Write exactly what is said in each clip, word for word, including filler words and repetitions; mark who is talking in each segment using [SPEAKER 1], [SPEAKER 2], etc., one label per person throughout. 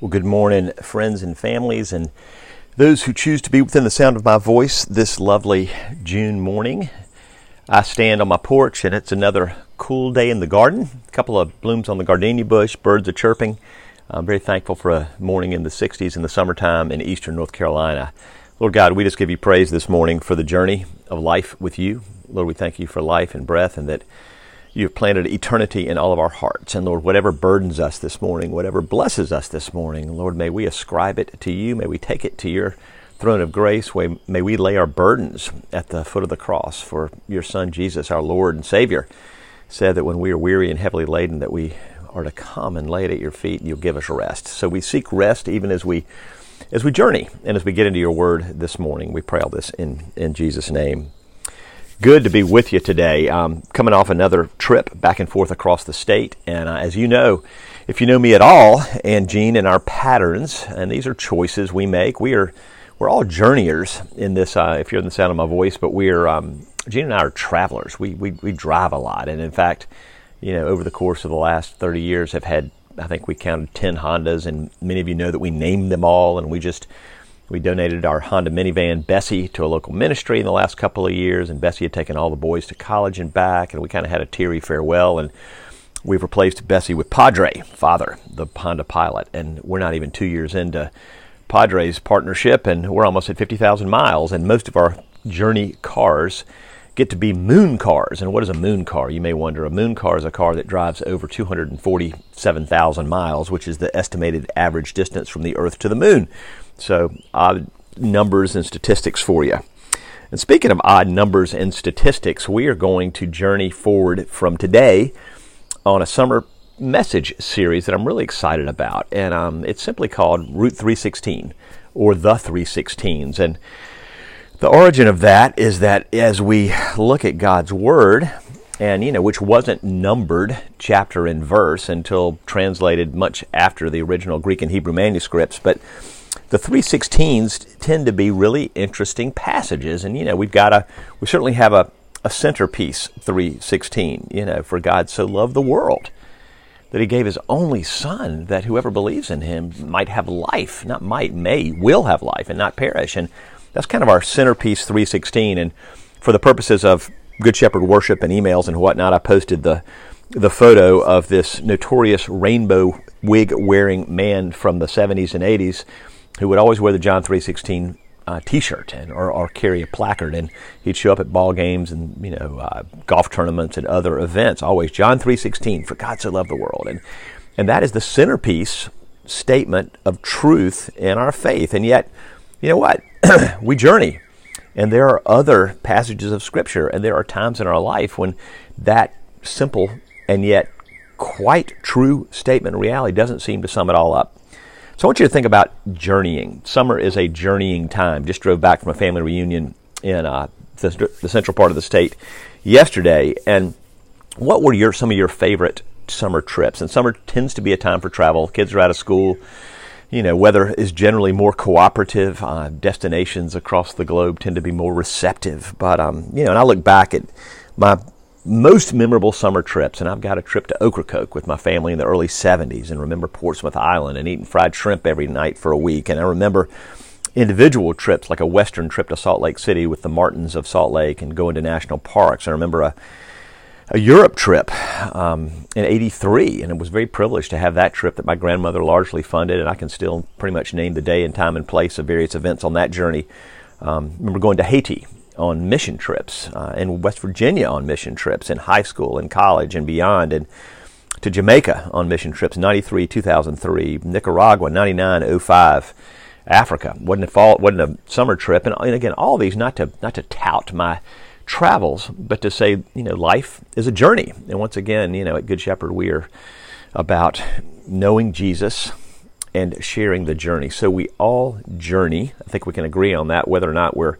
[SPEAKER 1] Well, good morning, friends and families, and those who choose to be within the sound of my voice this lovely June morning. I stand on my porch, and it's another cool day in the garden. A couple of blooms on the gardenia bush, birds are chirping. I'm very thankful for a morning in the sixties in the summertime in eastern North Carolina. Lord God, we just give you praise this morning for the journey of life with you. Lord, we thank you for life and breath, and that you have planted eternity in all of our hearts. And Lord, whatever burdens us this morning, whatever blesses us this morning, Lord, may we ascribe it to you. May we take it to your throne of grace. May we lay our burdens at the foot of the cross. For your Son, Jesus, our Lord and Savior, said that when we are weary and heavily laden, that we are to come and lay it at your feet, and you'll give us rest. So we seek rest even as we as we journey and as we get into your word this morning. We pray all this in, in Jesus' name. Good to be with you today. Um, coming off another trip back and forth across the state. And uh, as you know, if you know me at all, and Gene and our patterns, and these are choices we make, we are, we're all journeyers in this, uh, if you're in the sound of my voice, but we're, um, Gene and I are travelers. We, we, we drive a lot. And in fact, you know, over the course of the last thirty years, have had, I think we counted ten Hondas, and many of you know that we named them all, and we just, We donated our Honda minivan, Bessie, to a local ministry in the last couple of years, and Bessie had taken all the boys to college and back, and we kind of had a teary farewell, and we've replaced Bessie with Padre, Father, the Honda Pilot, and we're not even two years into Padre's partnership, and we're almost at fifty thousand miles, and most of our journey cars get to be moon cars. And what is a moon car? You may wonder. A moon car is a car that drives over two hundred forty-seven thousand miles, which is the estimated average distance from the Earth to the moon. So odd numbers and statistics for you. And speaking of odd numbers and statistics, we are going to journey forward from today on a summer message series that I'm really excited about. And um, it's simply called Route three sixteen, or The three sixteens. And the origin of that is that as we look at God's Word, and you know, which wasn't numbered chapter and verse until translated much after the original Greek and Hebrew manuscripts, but the three sixteens tend to be really interesting passages. And, you know, we've got a, we certainly have a, a centerpiece three sixteen, you know, for God so loved the world that he gave his only Son, that whoever believes in him might have life, not might, may, will have life and not perish. And that's kind of our centerpiece three sixteen. And for the purposes of Good Shepherd worship and emails and whatnot, I posted the the photo of this notorious rainbow wig-wearing man from the seventies and eighties who would always wear the John three sixteen uh, T-shirt and or, or carry a placard, and he'd show up at ball games and you know uh, golf tournaments and other events. Always John three sixteen, for God so loved the world, and and that is the centerpiece statement of truth in our faith. And yet, you know what? We journey, and there are other passages of Scripture, and there are times in our life when that simple and yet quite true statement in reality doesn't seem to sum it all up. So I want you to think about journeying. Summer is a journeying time. Just drove back from a family reunion in uh, the, the central part of the state yesterday. And what were your some of your favorite summer trips? And summer tends to be a time for travel. Kids are out of school. You know, weather is generally more cooperative. Uh, destinations across the globe tend to be more receptive. But, um, you know, and I look back at my most memorable summer trips, and I've got a trip to Ocracoke with my family in the early seventies, and remember Portsmouth Island and eating fried shrimp every night for a week. And I remember individual trips, like a western trip to Salt Lake City with the Martins of Salt Lake and going to national parks. I remember a a Europe trip um, in eighty-three, and it was very privileged to have that trip that my grandmother largely funded, and I can still pretty much name the day and time and place of various events on that journey. Um, I remember going to Haiti on mission trips, uh, in West Virginia on mission trips, in high school and college and beyond, and to Jamaica on mission trips, ninety-three, two thousand three, Nicaragua, ninety-nine, oh five, Africa. Wasn't a fall, wasn't a summer trip, and, and again, all these not to not to tout my travels, but to say, you know, life is a journey. And once again, you know, at Good Shepherd, we are about knowing Jesus and sharing the journey. So we all journey. I think we can agree on that, whether or not we're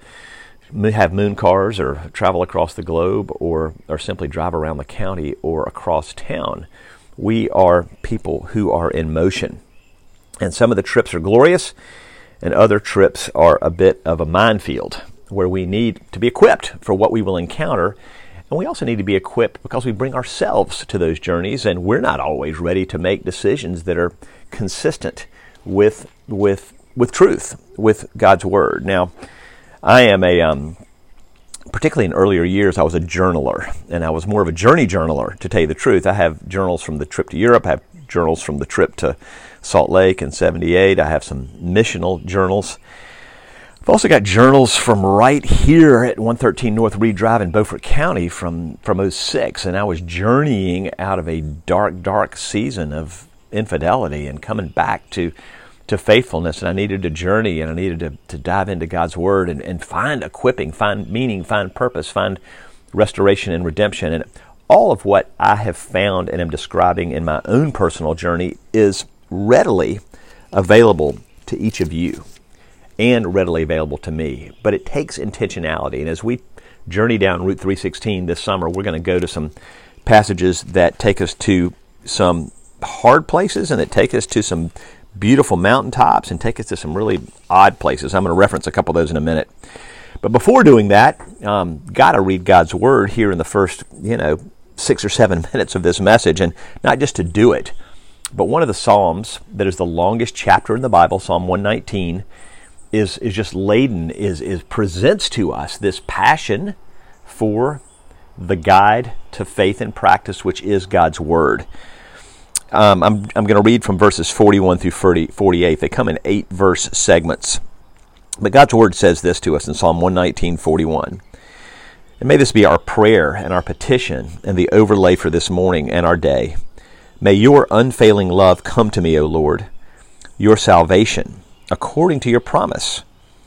[SPEAKER 1] have moon cars or travel across the globe or, or simply drive around the county or across town. We are people who are in motion. And some of the trips are glorious, and other trips are a bit of a minefield where we need to be equipped for what we will encounter. And we also need to be equipped because we bring ourselves to those journeys, and we're not always ready to make decisions that are consistent with with with truth, with God's Word. Now, I am a, um, particularly in earlier years, I was a journaler, and I was more of a journey journaler, to tell you the truth. I have journals from the trip to Europe. I have journals from the trip to Salt Lake in seventy-eight. I have some missional journals. I've also got journals from right here at one thirteen North Reed Drive in Beaufort County from, from oh six, and I was journeying out of a dark, dark season of infidelity and coming back to to faithfulness, and I needed to journey, and I needed to, to dive into God's Word and, and find equipping, find meaning, find purpose, find restoration and redemption. And all of what I have found and am describing in my own personal journey is readily available to each of you and readily available to me. But it takes intentionality, and as we journey down Route three sixteen this summer, we're going to go to some passages that take us to some hard places and that take us to some beautiful mountaintops and take us to some really odd places. I'm going to reference a couple of those in a minute. But before doing that, um, got to read God's Word here in the first, you know, six or seven minutes of this message, and not just to do it, but one of the Psalms that is the longest chapter in the Bible, Psalm one nineteen, is is just laden, is is presents to us this passion for the guide to faith and practice, which is God's Word. Um, I'm I'm going to read from verses forty-one through forty-eight. They come in eight verse segments. But God's Word says this to us in Psalm one nineteen, forty-one. And may this be our prayer and our petition and the overlay for this morning and our day. May your unfailing love come to me, O Lord, your salvation, according to your promise.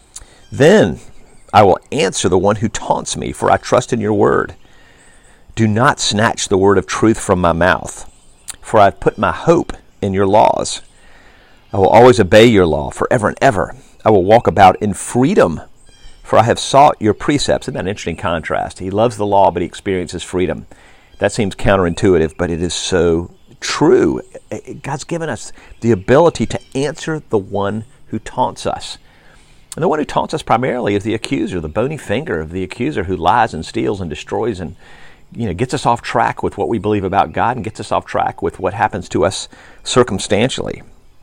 [SPEAKER 1] Then I will answer the one who taunts me, for I trust in your word. Do not snatch the word of truth from my mouth, for I have put my hope in your laws. I will always obey your law forever and ever. I will walk about in freedom, for I have sought your precepts. Isn't that an interesting contrast? He loves the law, but he experiences freedom. That seems counterintuitive, but it is so true. God's given us the ability to answer the one who taunts us. And the one who taunts us primarily is the accuser, the bony finger of the accuser who lies and steals and destroys and, you know, gets us off track with what we believe about God and gets us off track with what happens to us circumstantially.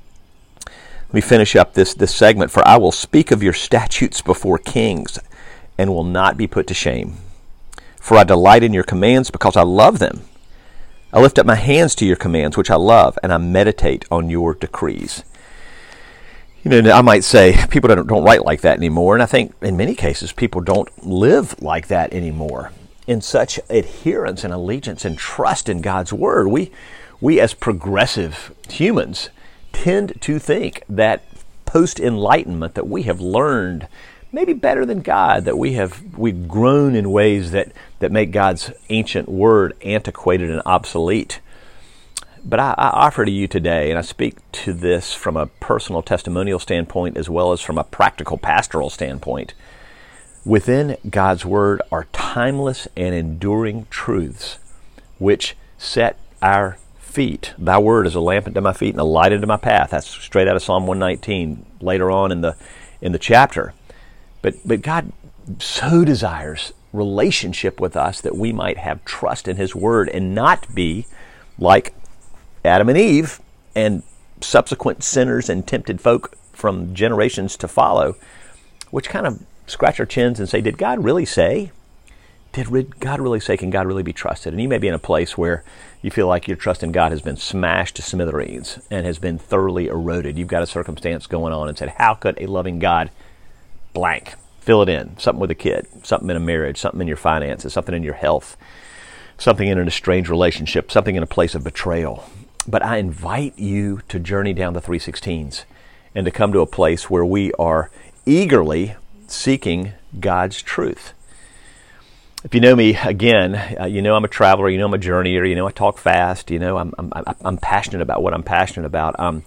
[SPEAKER 1] Let me finish up this, this segment. For I will speak of your statutes before kings and will not be put to shame. For I delight in your commands because I love them. I lift up my hands to your commands, which I love, and I meditate on your decrees. You know, I might say people don't, don't write like that anymore, and I think in many cases people don't live like that anymore. In such adherence and allegiance and trust in God's Word, we, we as progressive humans tend to think that post-enlightenment that we have learned maybe better than God, that we have we've grown in ways that, that make God's ancient Word antiquated and obsolete. But I, I offer to you today, and I speak to this from a personal testimonial standpoint as well as from a practical pastoral standpoint. Within God's Word are timeless and enduring truths which set our feet. Thy word is a lamp unto my feet and a light unto my path. That's straight out of Psalm one nineteen later on in the in the chapter. But but God so desires relationship with us that we might have trust in His Word and not be like Adam and Eve and subsequent sinners and tempted folk from generations to follow, which kind of scratch our chins and say, did God really say? Did God really say? Can God really be trusted? And you may be in a place where you feel like your trust in God has been smashed to smithereens and has been thoroughly eroded. You've got a circumstance going on and said, how could a loving God blank? Fill it in. Something with a kid, something in a marriage, something in your finances, something in your health, something in an estranged relationship, something in a place of betrayal. But I invite you to journey down the three sixteens and to come to a place where we are eagerly seeking God's truth. If you know me, again, uh, you know I'm a traveler, you know I'm a journeyer, you know I talk fast, you know I'm I'm, I'm passionate about what I'm passionate about. Um,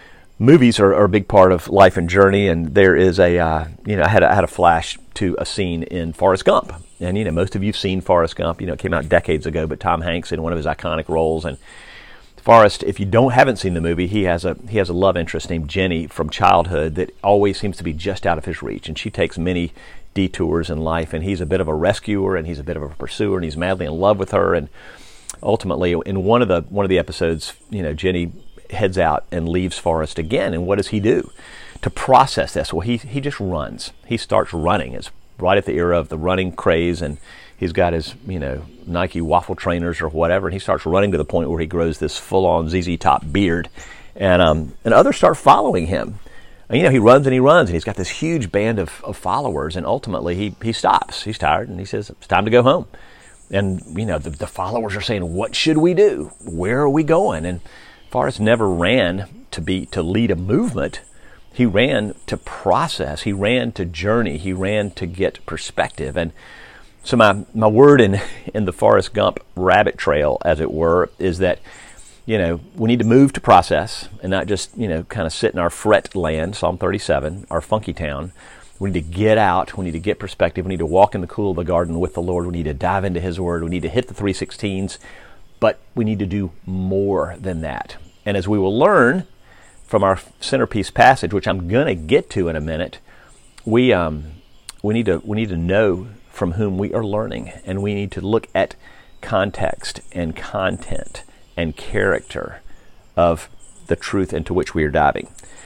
[SPEAKER 1] movies are, are a big part of life and journey, and there is a, uh, you know, I had, a, I had a flash to a scene in Forrest Gump. And, you know, most of you have seen Forrest Gump. You know, it came out decades ago, but Tom Hanks in one of his iconic roles. And Forrest, if you don't haven't seen the movie, he has a he has a love interest named Jenny from childhood that always seems to be just out of his reach, and she takes many detours in life, and he's a bit of a rescuer, and he's a bit of a pursuer, and he's madly in love with her. And ultimately, in one of the one of the episodes, you know, Jenny heads out and leaves Forrest again. And what does he do to process this? Well, he he just runs. He starts running. It's right at the era of the running craze, and he's got his, you know, Nike waffle trainers or whatever, and he starts running to the point where he grows this full-on Z Z Top beard, and um, and others start following him. And, you know, he runs and he runs, and he's got this huge band of, of followers, and ultimately he he stops. He's tired, and he says, it's time to go home. And, you know, the, the followers are saying, what should we do? Where are we going? And Forrest never ran to be to lead a movement. He ran to process. He ran to journey. He ran to get perspective. And so my, my word in, in the Forrest Gump rabbit trail, as it were, is that, you know, we need to move to process and not just, you know, kind of sit in our fret land, Psalm thirty-seven, our funky town. We need to get out. We need to get perspective. We need to walk in the cool of the garden with the Lord. We need to dive into His Word. We need to hit the three sixteens. But we need to do more than that. And as we will learn from our centerpiece passage, which I'm going to get to in a minute, we um, we need to we need to know from whom we are learning, and we need to look at context and content and character of the truth into which we are diving.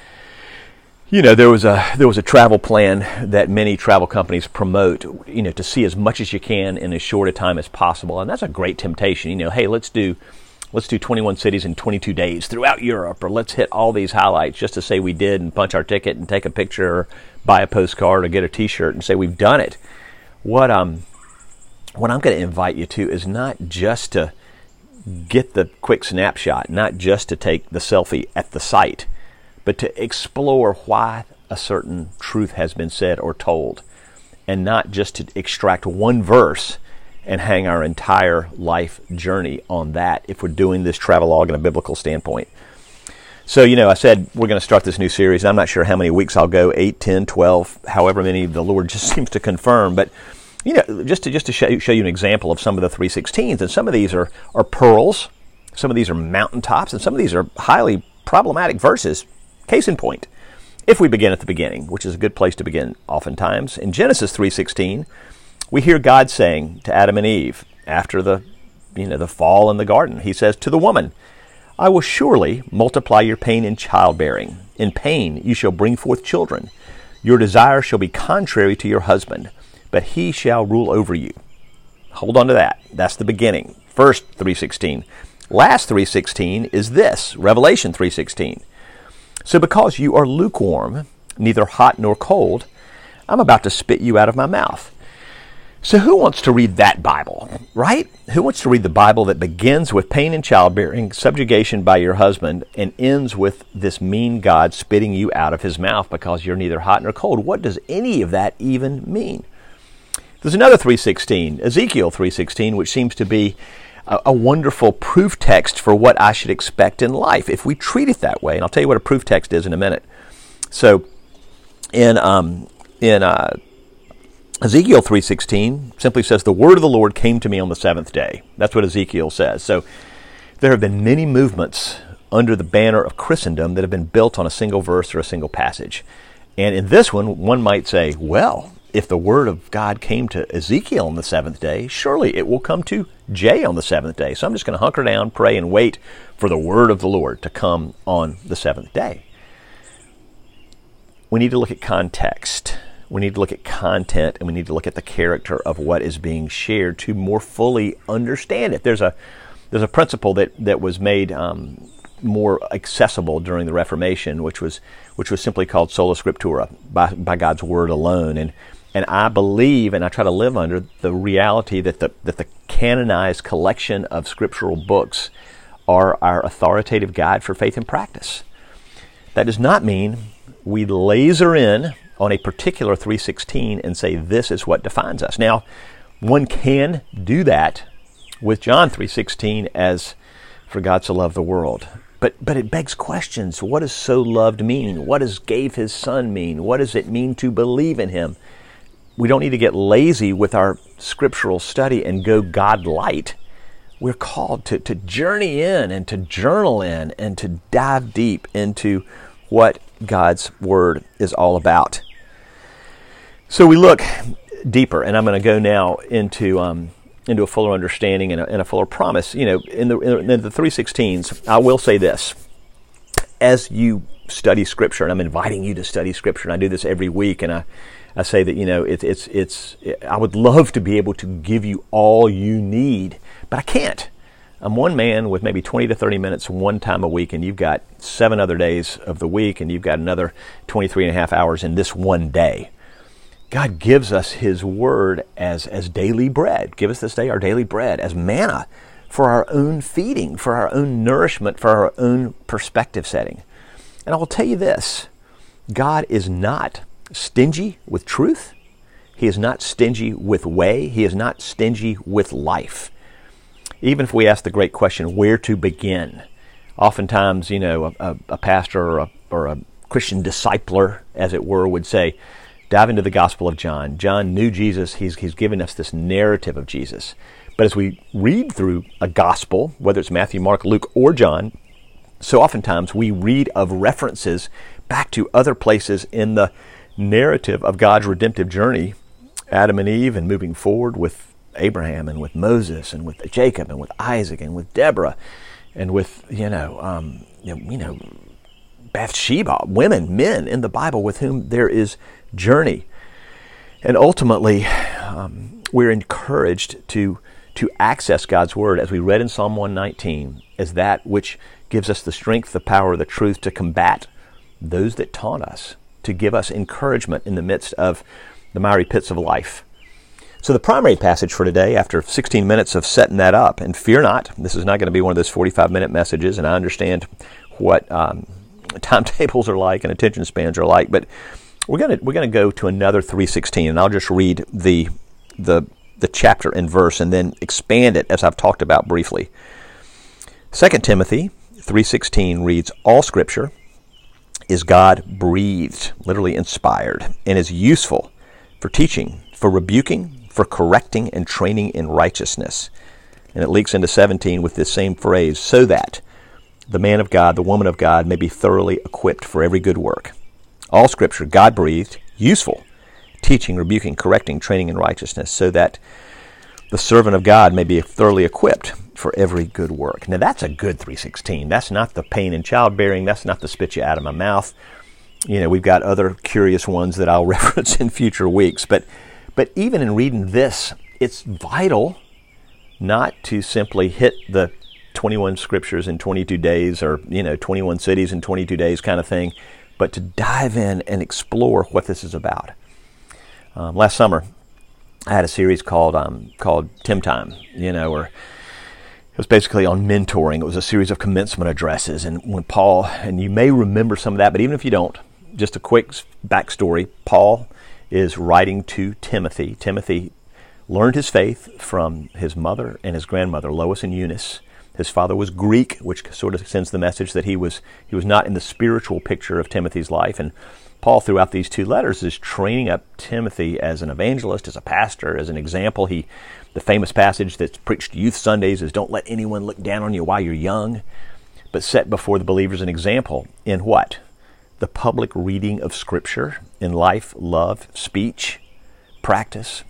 [SPEAKER 1] You know, there was a there was a travel plan that many travel companies promote, you know, to see as much as you can in as short a time as possible, and that's a great temptation. You know, hey, let's do let's do twenty-one cities in twenty-two days throughout Europe, or let's hit all these highlights just to say we did and punch our ticket and take a picture or buy a postcard or get a T-shirt and say we've done it. What um what I'm going to invite you to is not just to get the quick snapshot, not just to take the selfie at the site, but to explore why a certain truth has been said or told, and not just to extract one verse and hang our entire life journey on that if we're doing this travelogue in a biblical standpoint. So, you know, I said we're going to start this new series. I'm not sure how many weeks I'll go, eight, ten, twelve, however many the Lord just seems to confirm. But, you know, just to just to show you, show you an example of some of the three sixteens, and some of these are, are pearls, some of these are mountaintops, and some of these are highly problematic verses. Case in point, if we begin at the beginning, which is a good place to begin oftentimes, in Genesis three sixteen, we hear God saying to Adam and Eve after the, you know, the fall in the garden, He says to the woman, I will surely multiply your pain in childbearing. In pain you shall bring forth children. Your desire shall be contrary to your husband, but he shall rule over you. Hold on to that. That's the beginning. First three sixteen. Last three sixteen is this, Revelation three sixteen. So because you are lukewarm, neither hot nor cold, I'm about to spit you out of my mouth. So who wants to read that Bible, right? Who wants to read the Bible that begins with pain in childbearing, subjugation by your husband, and ends with this mean God spitting you out of His mouth because you're neither hot nor cold? What does any of that even mean? There's another three sixteen, Ezekiel three sixteen, which seems to be a, a wonderful proof text for what I should expect in life if we treat it that way. And I'll tell you what a proof text is in a minute. So in um, in uh, Ezekiel three sixteen simply says, the word of the Lord came to me on the seventh day. That's what Ezekiel says. So there have been many movements under the banner of Christendom that have been built on a single verse or a single passage. And in this one, one might say, well, if the word of God came to Ezekiel on the seventh day, surely it will come to Jay on the seventh day. So I'm just going to hunker down, pray, and wait for the word of the Lord to come on the seventh day. We need to look at context. We need to look at content, and we need to look at the character of what is being shared to more fully understand it. There's a there's a principle that, that was made um, more accessible during the Reformation, which was which was simply called sola scriptura, by, by God's word alone. And and I believe, and I try to live under the reality that the that the canonized collection of scriptural books are our authoritative guide for faith and practice. That does not mean we laser in on a particular three sixteen and say this is what defines us. Now, one can do that with John three sixteen as for God so loved the world. But but it begs questions. What does so loved mean? What does gave His Son mean? What does it mean to believe in Him? We don't need to get lazy with our scriptural study and go God light. We're called to, to journey in and to journal in and to dive deep into what God's Word is all about. So we look deeper, and I'm going to go now into um, into a fuller understanding and a, and a fuller promise. You know, in the in the three sixteens, I will say this: as you study Scripture, and I'm inviting you to study Scripture, and I do this every week, and I, I say that, you know, it, it's, it's, it, I would love to be able to give you all you need, but I can't. I'm one man with maybe twenty to thirty minutes one time a week, and you've got seven other days of the week, and you've got another twenty-three and a half hours in this one day. God gives us His Word as, as daily bread. Give us this day our daily bread, as manna for our own feeding, for our own nourishment, for our own perspective setting. And I will tell you this, God is not stingy with truth. He is not stingy with way. He is not stingy with life. Even if we ask the great question, where to begin? Oftentimes, you know, a, a, a pastor or a, or a Christian discipler, as it were, would say, dive into the Gospel of John. John knew Jesus. He's, he's given us this narrative of Jesus. But as we read through a gospel, whether it's Matthew, Mark, Luke, or John, so oftentimes we read of references back to other places in the narrative of God's redemptive journey, Adam and Eve, and moving forward with Abraham and with Moses and with Jacob and with Isaac and with Deborah and with, you know, um, you know, you know, Bathsheba, women, men in the Bible with whom there is journey. And ultimately, um, we're encouraged to to access God's Word, as we read in Psalm one nineteen, as that which gives us the strength, the power, the truth to combat those that taunt us, to give us encouragement in the midst of the miry pits of life. So the primary passage for today, after sixteen minutes of setting that up, and fear not, this is not going to be one of those forty-five minute messages, and I understand what um, timetables are like and attention spans are like, but we're going to we're going to go to another three sixteen, and I'll just read the the the chapter and verse and then expand it as I've talked about briefly. Second Timothy three sixteen reads, all Scripture is God-breathed, literally inspired, and is useful for teaching, for rebuking, for correcting and training in righteousness. And it leaks into seventeen with this same phrase, so that the man of God, the woman of God, may be thoroughly equipped for every good work. All Scripture, God-breathed, useful, teaching, rebuking, correcting, training in righteousness, so that the servant of God may be thoroughly equipped for every good work. Now that's a good three sixteen. That's not the pain in childbearing. That's not the spit you out of my mouth. You know, we've got other curious ones that I'll reference in future weeks, but But even in reading this, it's vital not to simply hit the twenty-one scriptures in twenty-two days or, you know, twenty-one cities in twenty-two days kind of thing, but to dive in and explore what this is about. Um, last summer, I had a series called um, called Tim Time, you know, or it was basically on mentoring. It was a series of commencement addresses. And when Paul, and you may remember some of that, but even if you don't, just a quick backstory, Paul is writing to Timothy. Timothy learned his faith from his mother and his grandmother, Lois and Eunice. His father was Greek, which sort of sends the message that he was he was not in the spiritual picture of Timothy's life. And Paul, throughout these two letters, is training up Timothy as an evangelist, as a pastor, as an example. He, the famous passage that's preached youth Sundays is, don't let anyone look down on you while you're young, but set before the believers an example in what? The public reading of Scripture in life, love, speech, practice.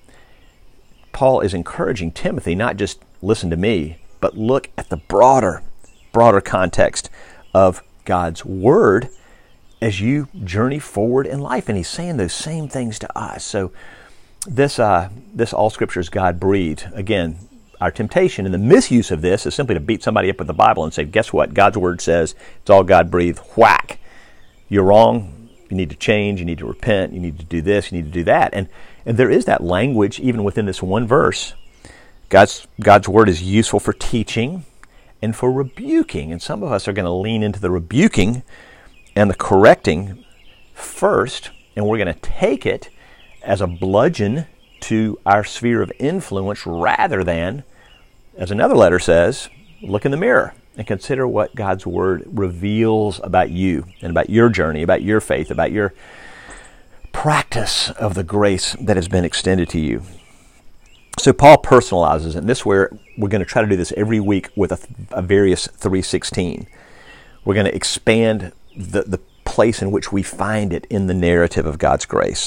[SPEAKER 1] Paul is encouraging Timothy, not just listen to me, but look at the broader, broader context of God's Word as you journey forward in life. And he's saying those same things to us. So this, uh, this all Scripture is God-breathed. Again, our temptation and the misuse of this is simply to beat somebody up with the Bible and say, guess what? God's Word says it's all God-breathed. Whack. You're wrong. You need to change. You need to repent. You need to do this. You need to do that. And and there is that language even within this one verse. God's God's Word is useful for teaching and for rebuking. And some of us are going to lean into the rebuking and the correcting first, and we're going to take it as a bludgeon to our sphere of influence rather than, as another letter says, look in the mirror and consider what God's Word reveals about you and about your journey, about your faith, about your practice of the grace that has been extended to you. So Paul personalizes it, and this is where we're going to try to do this every week with a, a various three sixteen. We're going to expand the, the place in which we find it in the narrative of God's grace.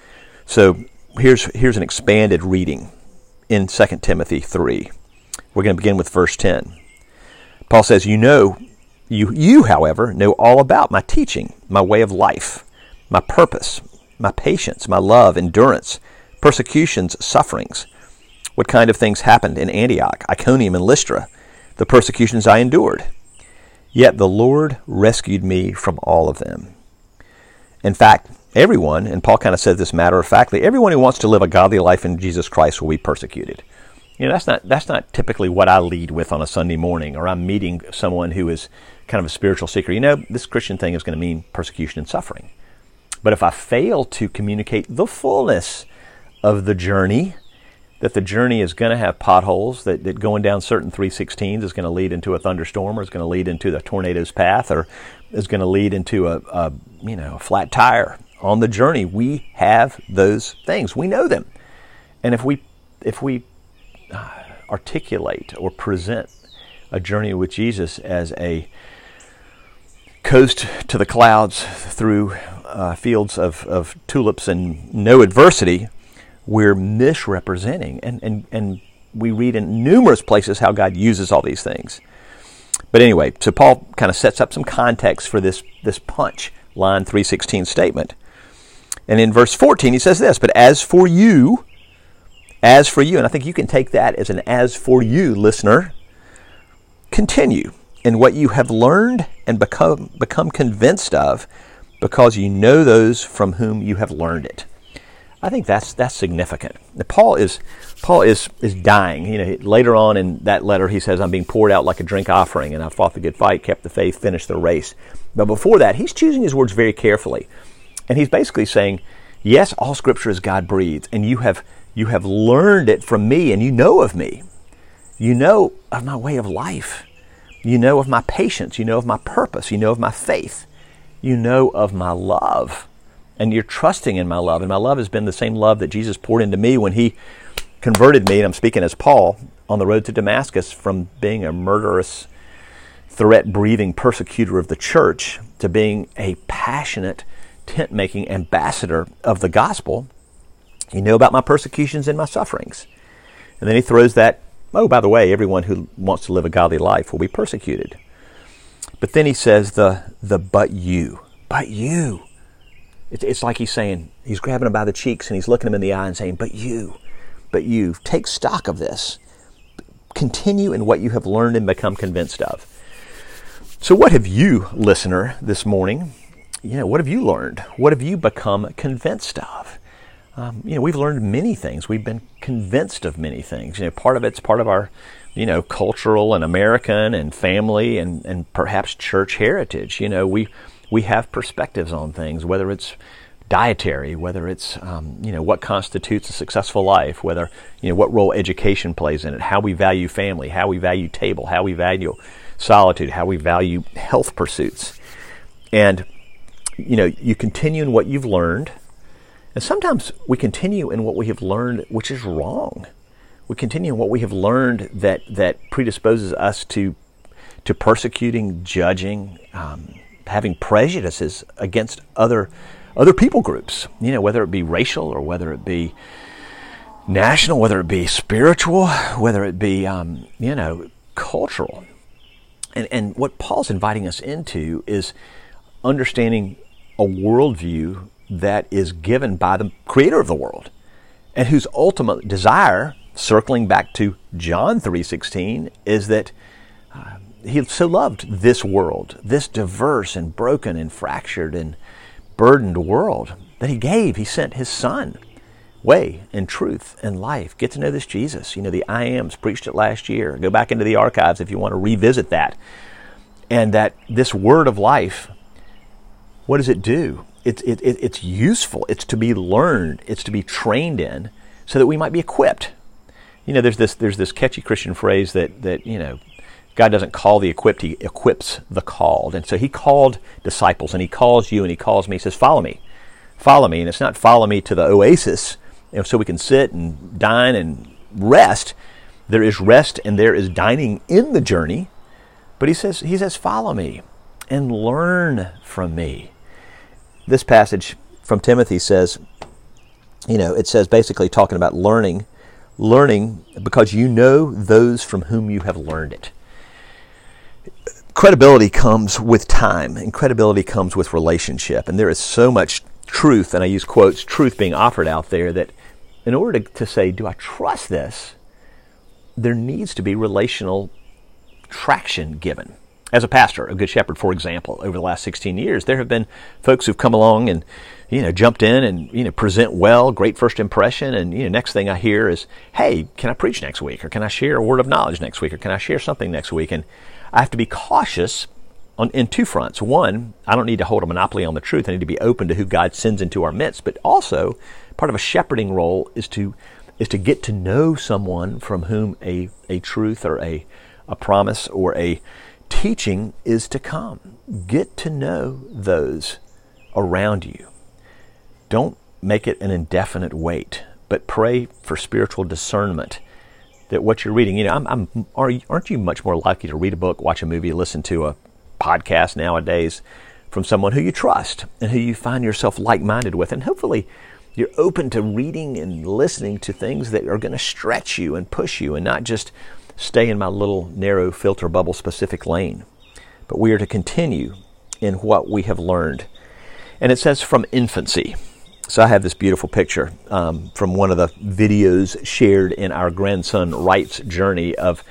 [SPEAKER 1] So here's, here's an expanded reading in Second Timothy three. We're going to begin with verse ten. Paul says, you know, You, you, however, know all about my teaching, my way of life, my purpose, my patience, my love, endurance, persecutions, sufferings. What kind of things happened in Antioch, Iconium, and Lystra, the persecutions I endured. Yet the Lord rescued me from all of them. In fact, everyone, and Paul kind of said this matter of factly, everyone who wants to live a godly life in Jesus Christ will be persecuted. You know, that's not that's not typically what I lead with on a Sunday morning, or I'm meeting someone who is kind of a spiritual seeker. You know, this Christian thing is going to mean persecution and suffering. But if I fail to communicate the fullness of the journey, that the journey is going to have potholes, that, that going down certain three sixteens is going to lead into a thunderstorm, or is going to lead into the tornado's path, or is going to lead into a, a you know a flat tire on the journey. We have those things. We know them. And if we if we uh, articulate or present a journey with Jesus as a coast to the clouds through uh, fields of, of tulips and no adversity, we're misrepresenting, and, and, and we read in numerous places how God uses all these things. But anyway, so Paul kind of sets up some context for this, this punch line three sixteen statement. And in verse fourteen, he says this, but as for you, as for you, and I think you can take that as an as for you, listener, continue in what you have learned and become, become convinced of, because you know those from whom you have learned it. I think that's that's significant. Now, Paul is Paul is is dying. You know, later on in that letter, he says, "I'm being poured out like a drink offering, and I fought the good fight, kept the faith, finished the race." But before that, he's choosing his words very carefully, and he's basically saying, "Yes, all Scripture is God breathed, and you have you have learned it from me, and you know of me. You know of my way of life. You know of my patience. You know of my purpose. You know of my faith. You know of my love." And you're trusting in my love. And my love has been the same love that Jesus poured into me when he converted me, and I'm speaking as Paul, on the road to Damascus, from being a murderous, threat-breathing persecutor of the church to being a passionate, tent-making ambassador of the gospel. You know about my persecutions and my sufferings. And then he throws that, oh, by the way, everyone who wants to live a godly life will be persecuted. But then he says the, the but you, but you. It's like he's saying, he's grabbing him by the cheeks and he's looking him in the eye and saying, but you, but you, take stock of this. Continue in what you have learned and become convinced of. So what have you, listener, this morning, you know, what have you learned? What have you become convinced of? Um, you know, we've learned many things. We've been convinced of many things. You know, part of it's part of our, you know, cultural and American and family and, and perhaps church heritage. You know, we We have perspectives on things, whether it's dietary, whether it's, um, you know, what constitutes a successful life, whether, you know, what role education plays in it, how we value family, how we value table, how we value solitude, how we value health pursuits. And, you know, you continue in what you've learned. And sometimes we continue in what we have learned, which is wrong. We continue in what we have learned that, that predisposes us to, to persecuting, judging, um, having prejudices against other other people groups, you know, whether it be racial or whether it be national, whether it be spiritual, whether it be, um, you know, cultural. And, and what Paul's inviting us into is understanding a worldview that is given by the creator of the world, and whose ultimate desire, circling back to John three sixteen, is that uh, he so loved this world, this diverse and broken and fractured and burdened world, that he gave, he sent his son, way and truth and life. Get to know this Jesus. You know, the I Ams preached it last year. Go back into the archives if you want to revisit that. And that this word of life, what does it do? It, it, it, it's useful. It's to be learned. It's to be trained in so that we might be equipped. You know, there's this there's this catchy Christian phrase that, that you know, God doesn't call the equipped, he equips the called. And so he called disciples, and he calls you, and he calls me. He says, follow me. Follow me. And it's not follow me to the oasis, you know, so we can sit and dine and rest. There is rest and there is dining in the journey. But he says, he says, follow me and learn from me. This passage from Timothy says, you know, it says basically talking about learning, learning because you know those from whom you have learned it. credibility comes with time, and credibility comes with relationship. And there is so much truth, and I use quotes, truth being offered out there, that in order to, to say, do I trust this, there needs to be relational traction given. As a pastor, a Good Shepherd, for example, over the last sixteen years, there have been folks who've come along and, you know, jumped in and, you know, present well, great first impression, and, you know, next thing I hear is, hey, can I preach next week? Or can I share a word of knowledge next week? Or can I share something next week? And I have to be cautious on in two fronts. One, I don't need to hold a monopoly on the truth. I need to be open to who God sends into our midst. But also, part of a shepherding role is to is to get to know someone from whom a, a truth or a, a promise or a teaching is to come. Get to know those around you. Don't make it an indefinite wait, but pray for spiritual discernment that what you're reading, you know, I'm, I'm, are you, aren't you much more likely to read a book, watch a movie, listen to a podcast nowadays from someone who you trust and who you find yourself like-minded with? And hopefully you're open to reading and listening to things that are going to stretch you and push you and not just stay in my little narrow filter bubble specific lane. But we are to continue in what we have learned. And it says from infancy. So I have this beautiful picture um, from one of the videos shared in our grandson Wright's journey of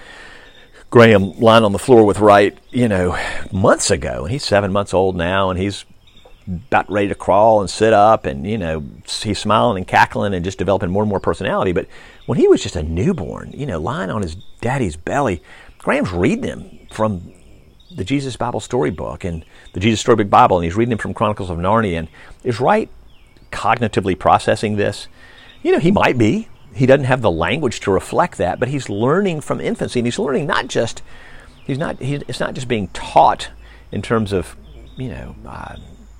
[SPEAKER 1] Graham lying on the floor with Wright, you know, months ago. And he's seven months old now, and he's about ready to crawl and sit up, and, you know, he's smiling and cackling and just developing more and more personality. But when he was just a newborn, you know, lying on his daddy's belly, Graham's reading him from the Jesus Bible Storybook and the Jesus Storybook Bible, and he's reading him from Chronicles of Narnia. And is Wright cognitively processing this? You know, he might be. He doesn't have the language to reflect that, but he's learning from infancy, and he's learning not just, he's not, he, it's not just being taught in terms of, you know, uh,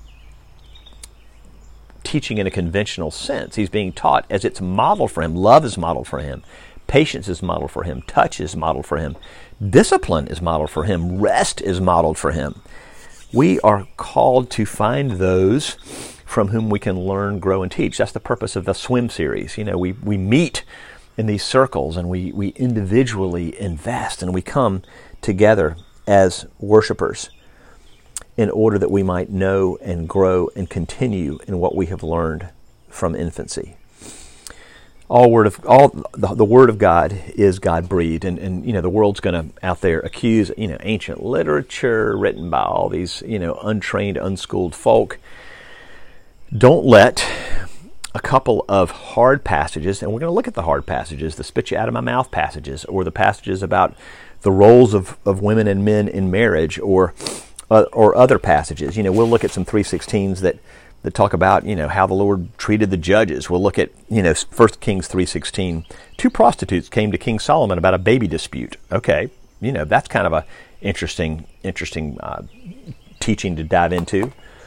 [SPEAKER 1] teaching in a conventional sense. He's being taught as it's modeled for him. Love is modeled for him. Patience is modeled for him. Touch is modeled for him. Discipline is modeled for him. Rest is modeled for him. We are called to find those from whom we can learn, grow, and teach. That's the purpose of the swim series. You know, we, we meet in these circles, and we, we individually invest, and we come together as worshipers in order that we might know and grow and continue in what we have learned from infancy. All word of all the, the Word of God is God-breathed, and, and you know the world's going to out there accuse you know ancient literature written by all these you know untrained, unschooled folk. Don't let a couple of hard passages, and we're going to look at the hard passages, the spit you out of my mouth passages, or the passages about the roles of, of women and men in marriage, or uh, or other passages. You know, we'll look at some three sixteens that. that talk about, you know, how the Lord treated the judges. We'll look at, you know, First Kings three sixteen. Two prostitutes came to King Solomon about a baby dispute. Okay, you know, that's kind of a interesting, interesting uh, teaching to dive into.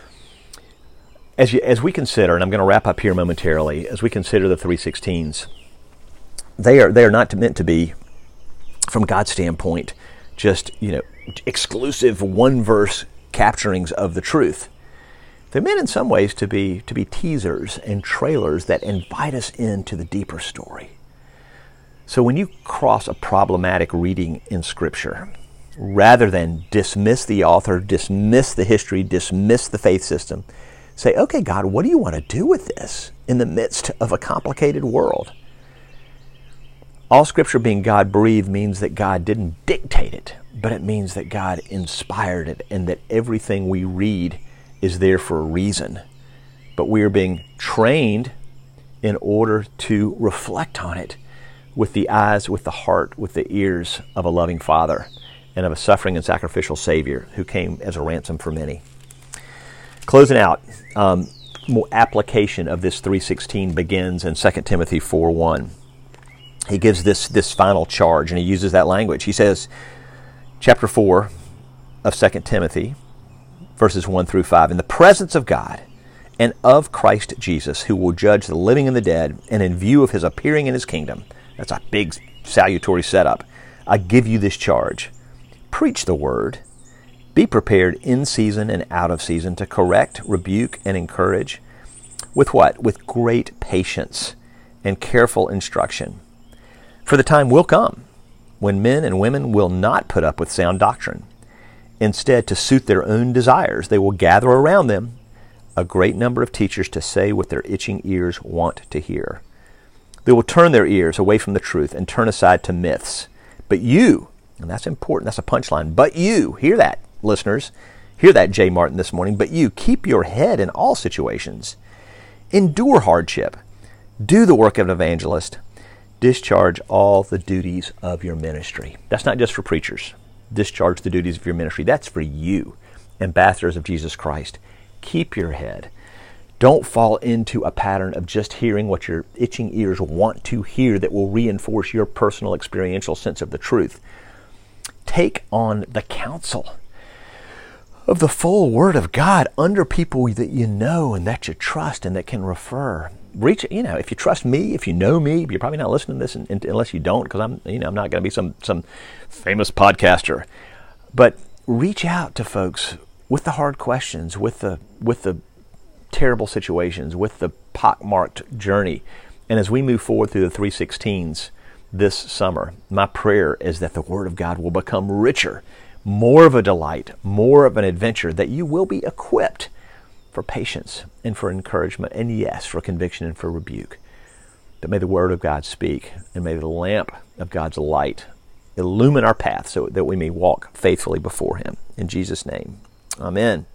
[SPEAKER 1] As you, as we consider, and I'm going to wrap up here momentarily, as we consider the three sixteens, they are they are not meant to be, from God's standpoint, just, you know, exclusive one-verse capturings of the truth. They're meant in some ways to be to be teasers and trailers that invite us into the deeper story. So when you cross a problematic reading in Scripture, rather than dismiss the author, dismiss the history, dismiss the faith system, say, okay, God, what do you want to do with this in the midst of a complicated world? All Scripture being God-breathed means that God didn't dictate it, but it means that God inspired it, and that everything we read is there for a reason. But we are being trained in order to reflect on it with the eyes, with the heart, with the ears of a loving Father and of a suffering and sacrificial Savior who came as a ransom for many. Closing out, um, more application of this three sixteen begins in Second Timothy four one. He gives this, this final charge, and he uses that language. He says, chapter four of Second Timothy, verses one through five, in the presence of God and of Christ Jesus, who will judge the living and the dead, and in view of his appearing in his kingdom. That's a big salutary setup. I give you this charge. Preach the word. Be prepared in season and out of season to correct, rebuke, and encourage. With what? With great patience and careful instruction. For the time will come when men and women will not put up with sound doctrine, Instead, to suit their own desires, they will gather around them a great number of teachers to say what their itching ears want to hear. They will turn their ears away from the truth and turn aside to myths. But you, and that's important, that's a punchline, but you, hear that, listeners, hear that, Jay Martin, this morning, but you, keep your head in all situations. Endure hardship. Do the work of an evangelist. Discharge all the duties of your ministry. That's not just for preachers. Discharge the duties of your ministry. That's for you, ambassadors of Jesus Christ. Keep your head. Don't fall into a pattern of just hearing what your itching ears want to hear that will reinforce your personal experiential sense of the truth. Take on the counsel of the full Word of God under people that you know and that you trust and that can refer. Reach, you know, if you trust me, if you know me, you're probably not listening to this in, in, unless you don't, because I'm, you know, I'm not going to be some some famous podcaster. But reach out to folks with the hard questions, with the with the terrible situations, with the pockmarked journey. And as we move forward through the three sixteens this summer, my prayer is that the Word of God will become richer, more of a delight, more of an adventure, that you will be equipped for patience and for encouragement, and yes, for conviction and for rebuke. But may the Word of God speak, and may the lamp of God's light illumine our path so that we may walk faithfully before Him. In Jesus' name, amen.